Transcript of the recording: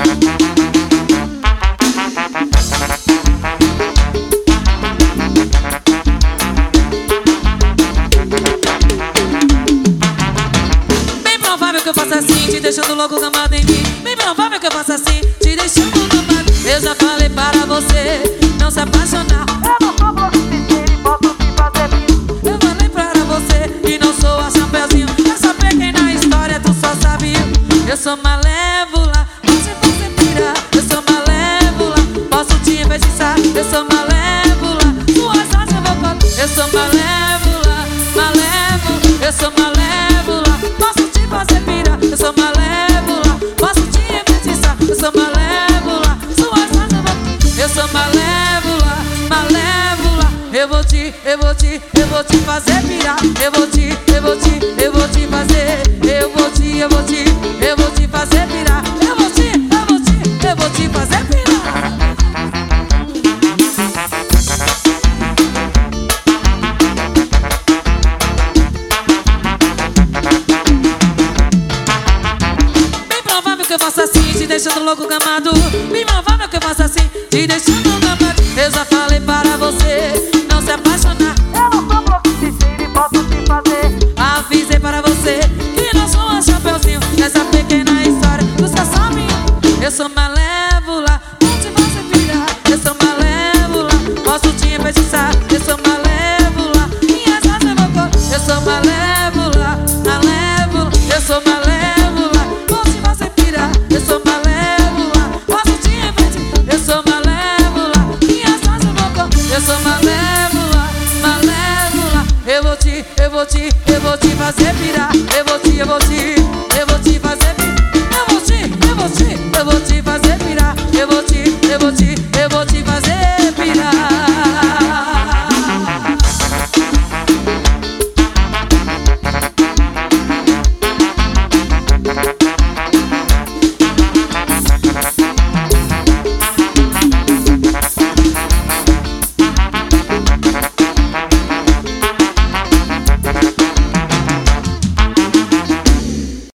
Bem provável que eu faça assim, te deixando louco gamado em mim. Bem provável que eu faça assim, te deixando gamado. Eu já falei para você não se apaixonar. Eu não sou blogueiro e posso te fazer bem. Eu falei para você e não sou a Chapeuzinho. Eu só peguei na história, tu só sabia. Eu sou malévola, você pira. Eu sou malévola, posso te enfeitiçar. Eu sou malévola, suas asas eu vou contar. Eu sou malévola, malévola. Eu sou malévola, posso te fazer pirar. Eu sou malévola, posso te enfeitiçar. Eu sou malévola, suas asas eu vou. Eu sou malévola, malévola. Eu vou te fazer pirar. Eu vou te fazer. Eu vou te fazer pirar. Eu vou te fazer pirar. Bem provável que eu faça assim, te deixando louco gamado. Bem provável que eu faça assim, te deixando gamado. Eu já falei para você não se apaixonar. Eu não sou blogueiro e posso te fazer. Avisei para você